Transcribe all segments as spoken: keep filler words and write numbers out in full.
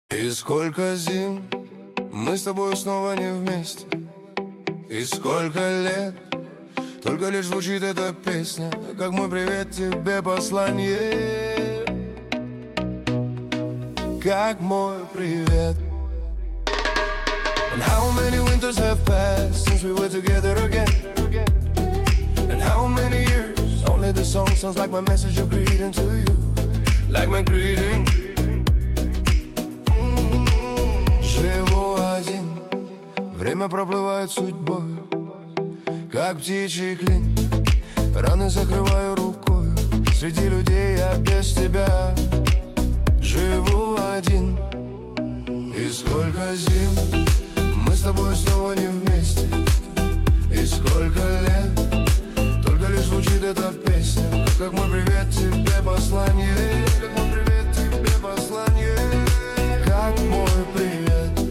И сколько зим мы с тобой снова не вместе, и сколько лет только лишь звучит эта песня, как мой привет тебе послание, как мой привет. And how many winters have passed since we were together again? And how many years? Only the song sounds like my message of greeting to you, like my greeting. Живу один, время проплывает судьбой, как птичий клин. Раны закрываю рукой, среди людей я без тебя. Живу один, и сколько зим мы с тобой снова не вместе, и сколько лет только лишь звучит эта песня, как мой привет тебе послание, как мой привет тебе послание, как мой привет.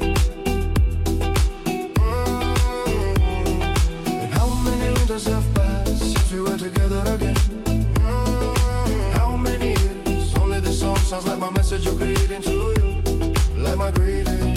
And how many winters have passed since we were together again? How many years? Only this song sounds like my message of greeting to you, like my greeting.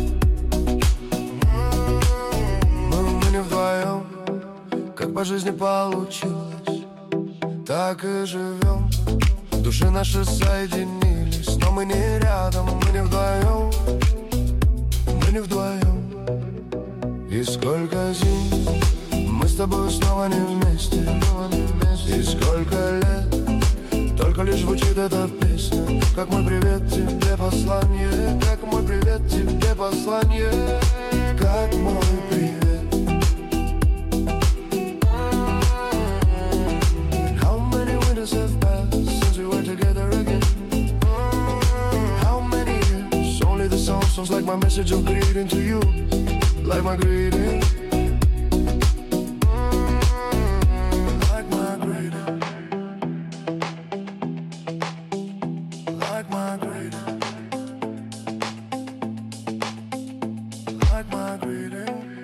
Мы не вдвоем, как по жизни получилось, так и живем. Души наши соединились, но мы не рядом, мы не вдвоем, мы не вдвоем. И сколько зим мы с тобой снова не вместе, и сколько лет только лишь звучит эта песня, как мой привет тебе послание, как мой привет тебе послание, как мой привет. And how many winters have passed since we were together again? How many years? Only the song sounds like my message of greeting to you, like my greeting. Like my greeting. Like my greeting. Like my greeting.